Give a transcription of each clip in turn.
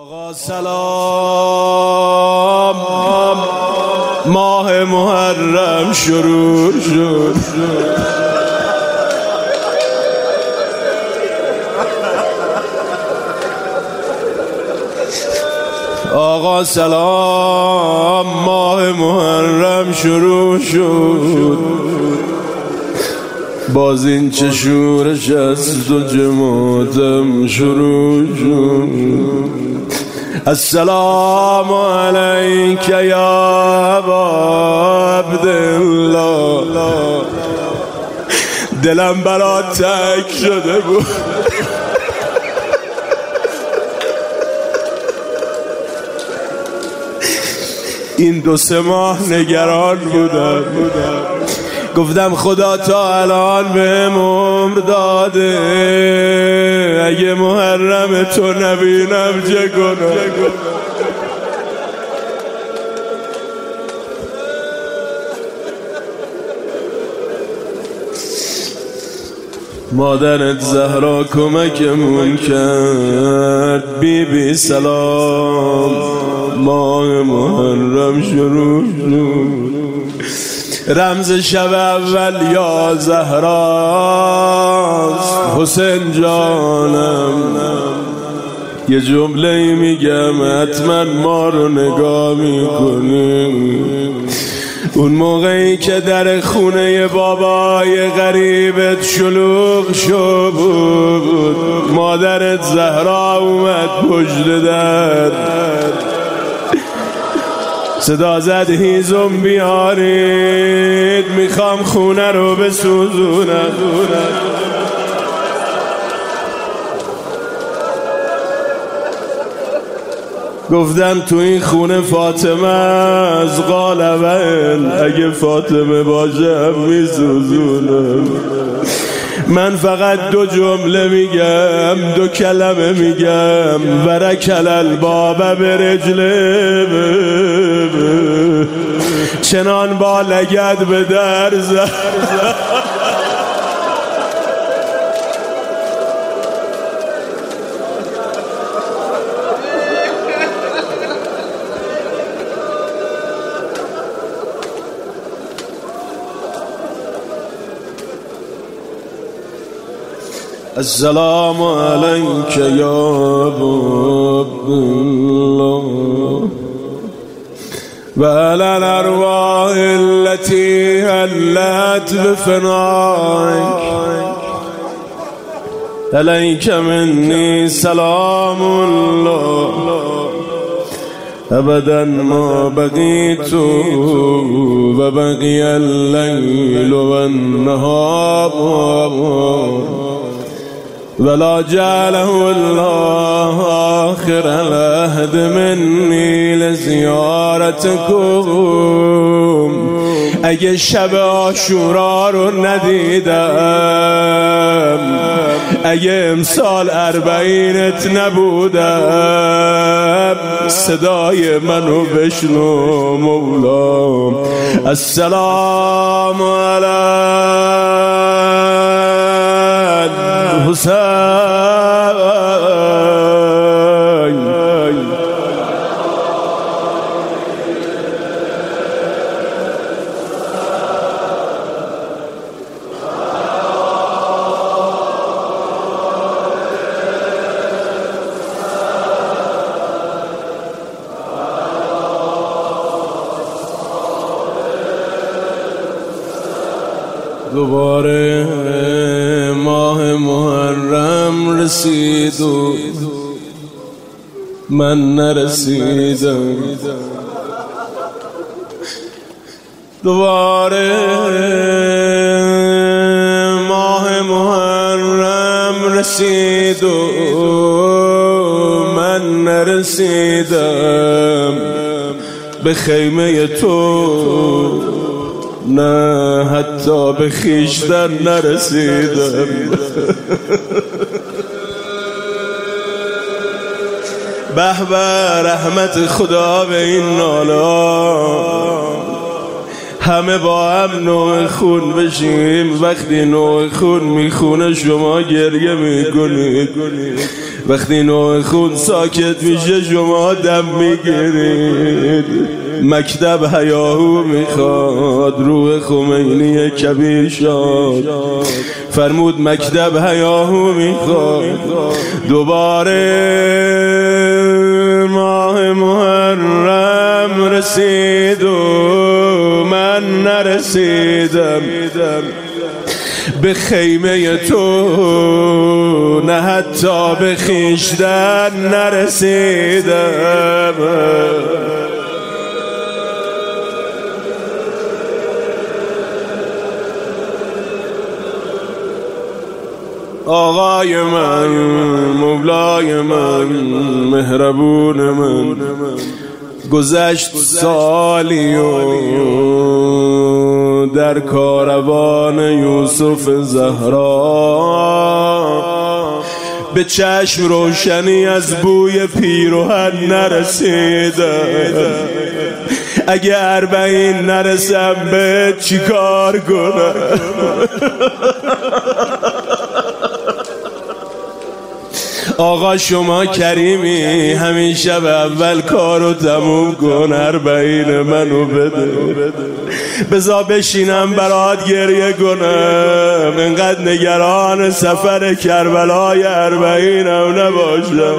آقا سلام، ماه محرم شروع شد. آقا سلام، ماه محرم شروع شد. باز این چه شورش است و جماعتم شروع شد. السلام علیک یا ابا عبدالله. دلم برات تک شده بود. این 2-3 ماه نگران بودم. گفتم خدا تا الان بهم عمر داده، اگه محرم تو نبینم چه کنم. مادرت زهرا کمکمون کرد. بی سلام، ماه محرم شروع شد. رمز شب اول یا زهراست. حسین جانم یه جمله میگم، حتما ما رو نگاه میکنیم. اون موقعی که در خونه بابای غریبت شلوغ شد، مادرت زهرا اومد پشت در، صدا زد هیزم بیارید، میخوام خونه رو بسوزونم. گفتم تو این خونه فاطمه از قال اول، اگه فاطمه باشه میسوزونم. من فقط 2 جمله میگم، 2 کلمه میگم، ورکل الباب برجله، چنان با لگد به در زد. السلام علیک یا ابا عبدالله و علی الارواح التي حلت بفنائک. علیک منی سلام الله ابدا ما بقیت و بقی اللیل و النهار ولا جعله الله آخر العهد منی لزیارتکم. اگه شب عاشورا رو ندیدم، اگه امسال 40 نبودم، صدای منو بشنو مولا. السلام علی حسین. دوباره ماه محرم رسید و من نرسیدم. دوباره ماه محرم رسید و من نرسیدم به خیمه تو، نه حتی به خویشتن نرسیدم. به به رحمت خدا به این نالا. همه با هم نوع خون بشیم. وقتی نوع خون میخونه شما گریه میکنید، وقتی نوع خون ساکت میشه شما دم میگیرید. مکتب هیاهو میخواد روح خمینی کبیر شاد، فرمود مکتب هیاهو میخواد. دوباره ماه محرم رسید و من نرسیدم به خیمه تو، نه حتی به خویشتن نرسیدم. آقای من، مولای من، مهربون من، گذشت سالی و در کاروان یوسف زهرا به چشم روشنی از بوی پیراهن نرسیدم. اگه 40 نرسم به چی کار کنم؟ آقا شما کریمی، همین شب اول کارو تموم کن، 40 منو بده، بذار بشینم برات گریه کنم، انقدر نگران سفر کربلای 40 هم نباشم.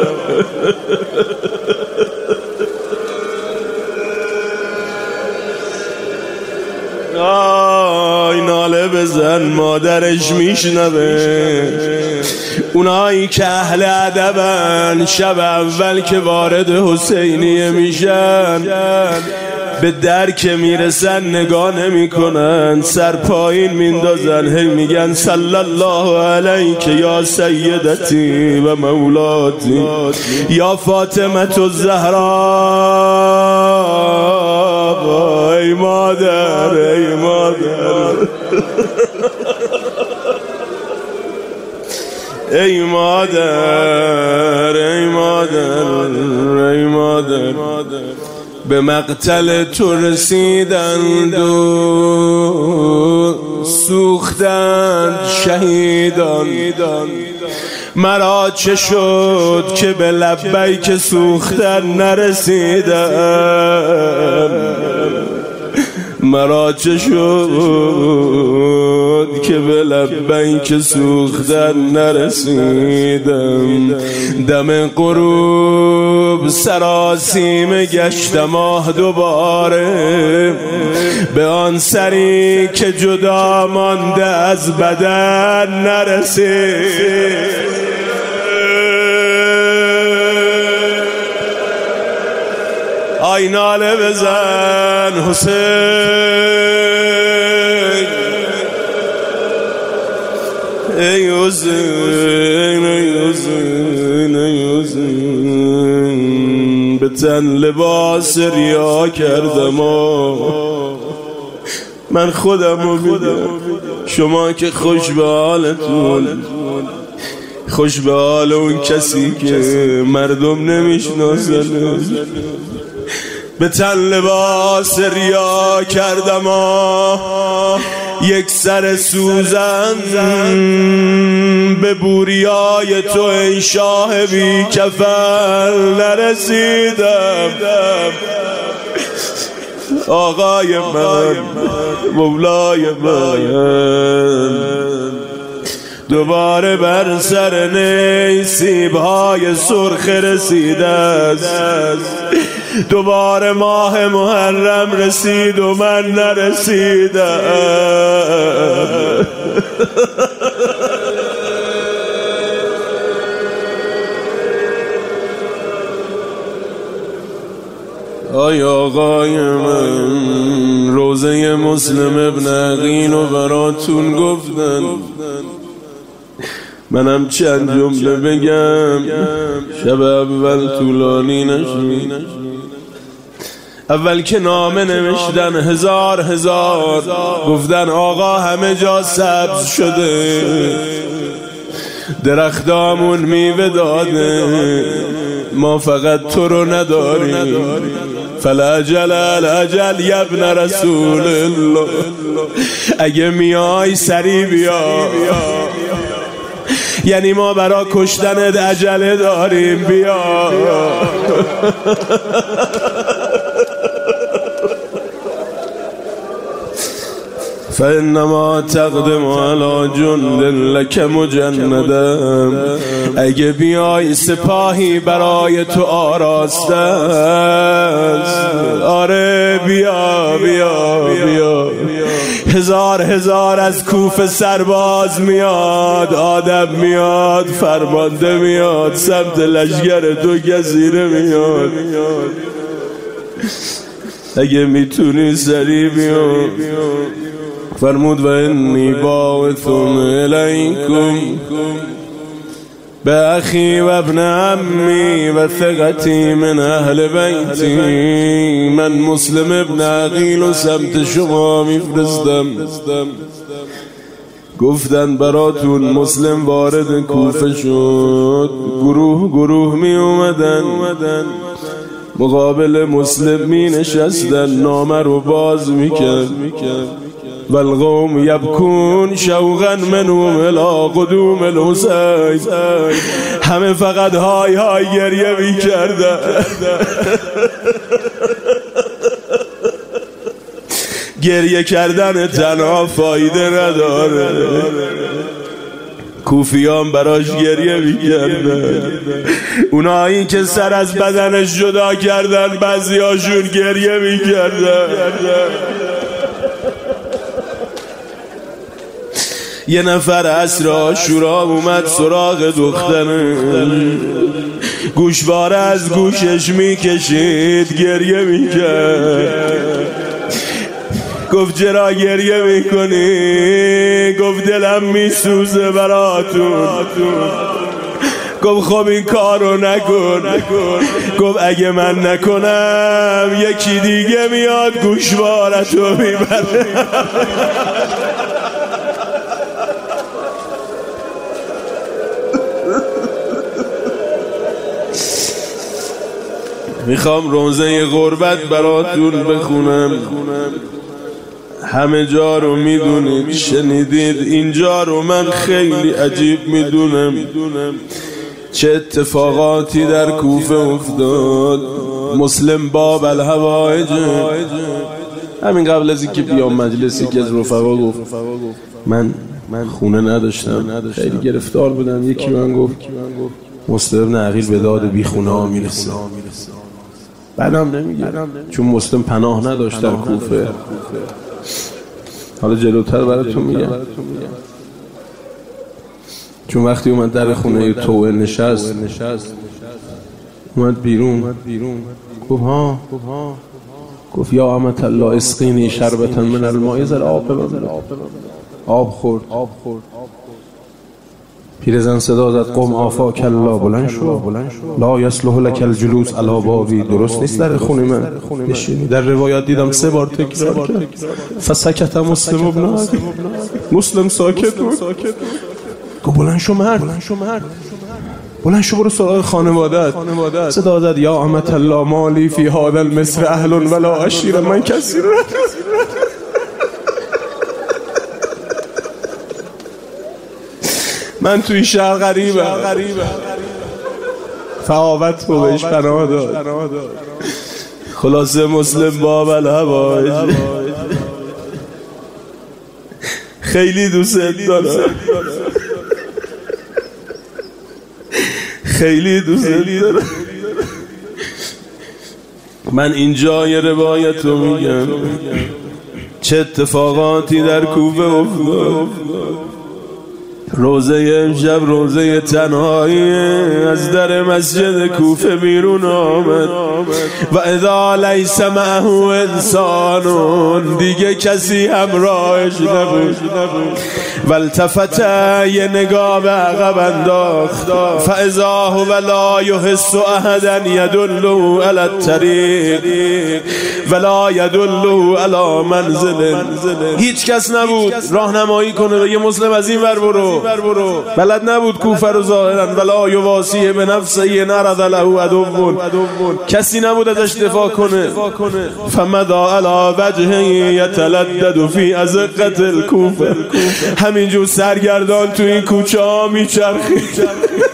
آی ناله بزن، مادرش میشنوه. اونایی که اهل ادبن شب اول که وارد حسینیه میشن به در که میرسن نگاه نمی کنن، سر پایین میندازن، هی میگن صلی الله علیک یا سیدتی و مولاتی یا فاطمه الزهرا. ای مادر، ای مادر، ای مادر، ای مادر، ای مادر، به مقتل تو رسیدند و سوختند شهیدان. مرا چه شد که به لبیک سوختن نرسیدم؟ مرا چه شد که به لبیک سوختن نرسیدم؟ دم غروب سراسیمه گشتم ماه دوباره، به آن سری که جدا مانده از بدن نرسید. آی ناله بزن حسین، ای حسین، ای حسین، ای حسین. به تن لباس ریا کردم، من خودمو میدم. شما که خوش به حالتون، خوش به حال اون کسی که مردم نمیشناسن. به تن لباس ریا کردم، یک سر سوزن به بوریای تو ای شاه بی کفن نرسیدم. آقای من، مولای من، دوباره بر سر نی سیب‌های سرخ رسیده است. دوباره ماه محرم رسید و من نرسیدم. آی آقای من، روزه مسلم ابن عقیل و براتون گفتن، منم چند جمله بگم شب اول طولانی نشد. اول که نامه نوشتن هزار گفتن آقا همه جا سبز شده، درختامون میوه داده، ما فقط تو رو نداریم. فالعجل العجل یا ابن رسول الله، اگه میای سری بیا، یعنی ما برا کشتنت عجله داریم، بیا. فإنما تقدم على جند لك مجندم، اگه بیای سپاهی برای تو آراسته است. آره بیا بیا بیا. هزار از کوفه سرباز میاد، آدم میاد، فرمانده میاد، سمت لشگر دو گزیره میاد. اگه میتونی سریع بیا. فرمود و انی باعث الیکم بأخی و ابن عمی و ثقتی من اهل بیتی. من مسلم ابن عقیل و سمت شما میفرستم. گفتن براتون. مسلم وارد کوفه شد، گروه می اومدن مقابل مسلم می نشستن، نامه رو باز میکرد. والقوم یبکون شوقا منهم الی قدوم الحسین. همه فقط های های گریه میکردن. گریه کردن تنها فایده نداره، کوفیان براش گریه میکردن. اونایی که سر از بدنش جدا کردن بعضی هاشون گریه میکردن. یه نفر عصر عاشورا اومد سراغ دختره، گوشواره از گوشش میکشید، گریه میکرد. گفت چرا گریه میکنی؟ گفت دلم میسوزه براتون. گفت خب این کارو نکن. گفت اگه من نکنم یکی دیگه میاد گوشوارتو میبره. میخوام روزه غربت براتون بخونم. همه جا رو میدونید، شنیدید، اینجا رو من خیلی عجیب میدونم. چه اتفاقاتی در کوفه افتاد. مسلم باب الحوائج، همین قبل از اینکه بیام مجلسی که از رفقا گفت من خونه نداشتم، خیلی گرفتار بودم. یکی من گفت مسلم ابن عقیل به داد بی خونه ها میرسه. بعدم نمیگه چون مسلم پناه نداشت در کوفه. حالا جلوتر براتون میگم. چون وقتی اومد در خونه توه نشست، اومد بیرون، گفت ها، گفت یا امت الله اسقینی شربتا من الماء. زر آب خورد. پیرزن صدا زد قم آفاک الله، بلند شو، لا یصلح لک الجلوس علی بابی. درست نیست در خونه من بشینی. در روایات دیدم 3 بار تکرار کرد. فسکت مسلم ابن عقیل. مسلم ساکت بود. گفت بلند شو مرد، بلند شو برو سراغ خانواده‌ات. صدا زد یا امت الله مالی فی هذا المصر اهل ولا عشیر. من کسی رو من توی شهر غریبم. فعاوت رو بهش پناه داد. خلاصه مسلم باب الحوائج. خیلی دوست دارم، خیلی دوست دارم. من اینجا یه روایت رو میگم چه اتفاقاتی در کوفه افتاد. روزه امشب روزه تنهایی از در مسجد کوفه بیرون آمد. و اذا لیس معه انسان، دیگه کسی همراهش نبود. و التفت، یه نگاه به عقب انداخت. فاذا هو لا یحس احدا یدله علی الطریق ولا یدله علی منزل. هیچ کس نبود راهنمایی کنه بگه مسلم از این ور برو، بلد نبود کوفه رو ظاهرا ولا یواسی به نفسه نرد له عدو، کسی نبود ازش دفاع کنه. فمدا علی وجهه یتلدد فی ازقة الکوفه، همینجور سرگردان تو این کوچه ها میچرخید.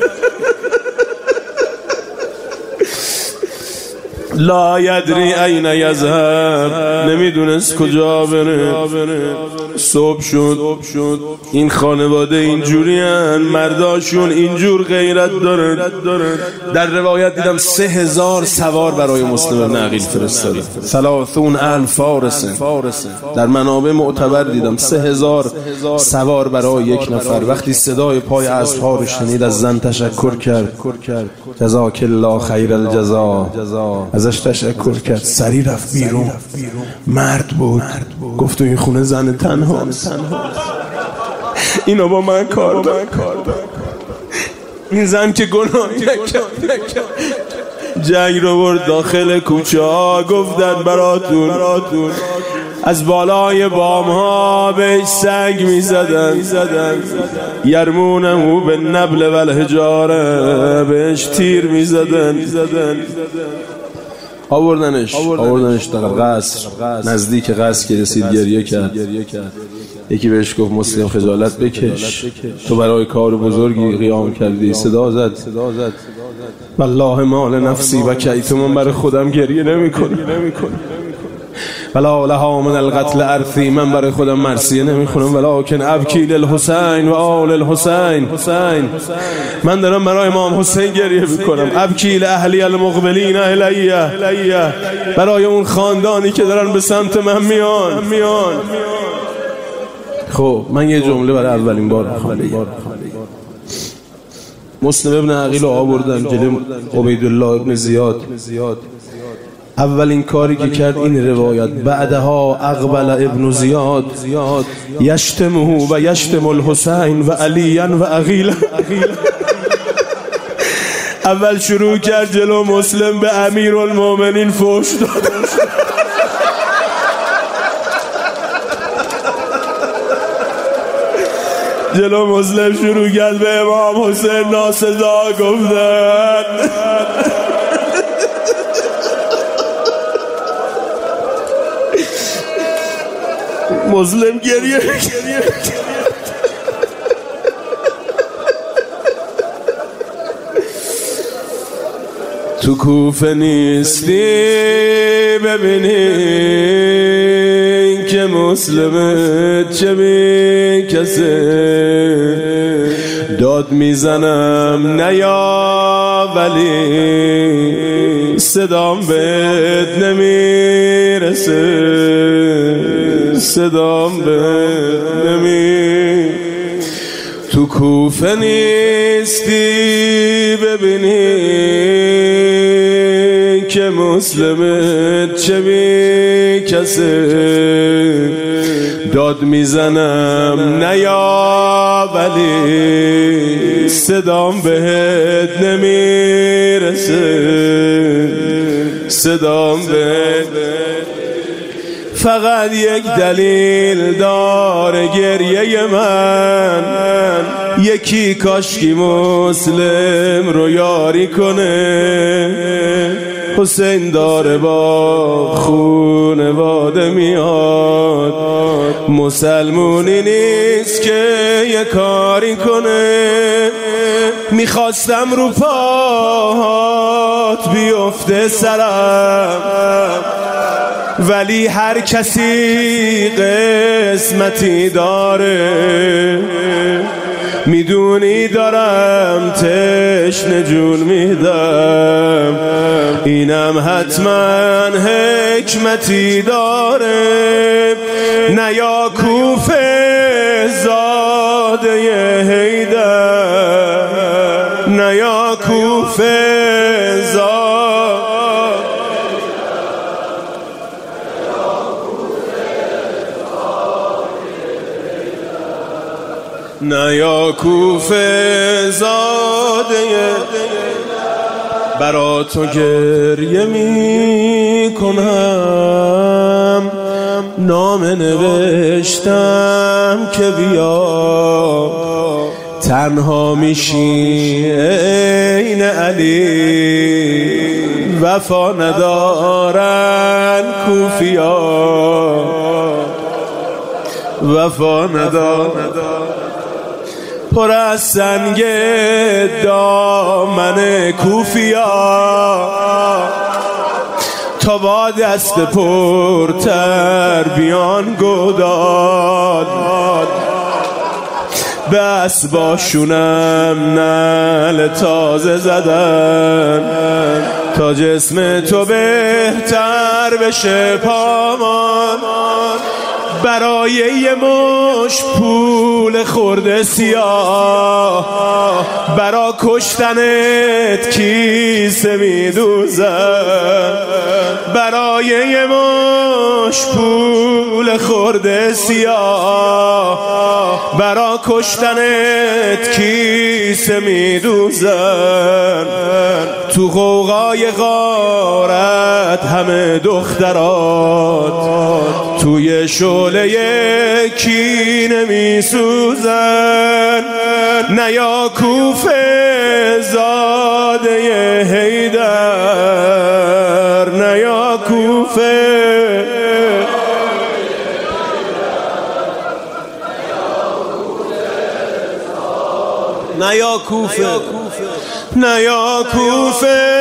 لا یدری این یذهب، نمیدونست کجا بره. صبح شد، این خانواده اینجوری هن، مرداشون اینجور غیرت دارن. در روایت دیدم 3000 سوار برای مسلم ابن عقیل فرستاده، 30,000 فارس. در منابع معتبر دیدم 3000 سوار برای یک نفر. وقتی صدای پای اسب‌ها رو شنید از زن تشکر کرد، جزاک الله خیر الجزا، ازش تشکر کرد. سری رفت بیرون، مرد بود، گفت تو این خونه زن تنهاست، اینا با من کار دارن. این زن که گناه نکرد، جنگ رو برد داخل کوچه ها، گفتن براتون از بالای بام ها بهش سنگ می زدن، یرمونه به نبل و الحجاره، بهش تیر می زدن. آوردنش در قصر، نزدیک قصر که رسید گریه کرد. یکی بهش گفت مسلم خجالت بکش، تو برای کار بزرگی قیام کردی. صدا زد والله مال نفسی و کیت، من برای خودم گریه نمی کنم، ولا لها من القتل ارثی، من برای خودم مرثیه نمیخونم. ولکن ابکی للحسین و آل الحسین، من دارم برای امام حسین گریه میکنم. ابکی لاهلی المقبلین الیه، برای اون خاندانی که دارن به سمت من میان. خب من یه جمله برای اولین بار مسلم ابن عقیل رو آوردن جلوی عبیدالله ابن زیاد. اولین کاری که کرد این روایت، بعدها اقبل ابن زیاد یشتمه و یشتم الحسین و علیا و عقیلا. اول شروع کرد جلو مسلم به امیرالمومنین فحش داد، جلو مسلم شروع کرد به امام حسین ناسزا گفتن. مسلم گریه تو کوفه نیستی ببینی که مسلمه چه بی کسه، داد میزنم نیا ولی صدام بهت نمیرسه، صدام بهت تو کوفه نیستی ببینی که مسلمه چه بی کسه، داد میزنم نیا ولی صدام بهت نمیرسه، صدام بهت. فقط یک دلیل داره گریه من، یکی کاشکی مسلم رو یاری کنه. حسین داره با خونواده میاد، مسلمونی نیست که یه کاری کنه. میخواستم رو پاهات بیفته سرم، ولی هر کسی قسمتی داره. میدونی دارم تشنه جون میدم، اینم حتما حکمتی داره. نیا کوفه زاده حیدر، نیا کوفه نیا کوفه زاده، برا تو گریه می کنم. نامه نوشتم که بیا تنها میشی عین علی، وفا ندارن کوفیا، وفا ندارن. پر از سنگ دامن کوفیا، تا با دست پرتر بیان گداد. بس باشونم نعل تازه زدن، تا جسم تو بهتر بشه پامان. برای یه مش پول خورده سیاه، برا کشتنت کیسه میدوزن. برای یه مش پول خورده سیاه، برا کشتنت کیسه میدوزن. تو غوغای غارت همه دخترات، توی شعله کینه میسوزن. نیا کوفه زاده حیدر، نیا کوفه، نیا کوفه، نیا کوفه.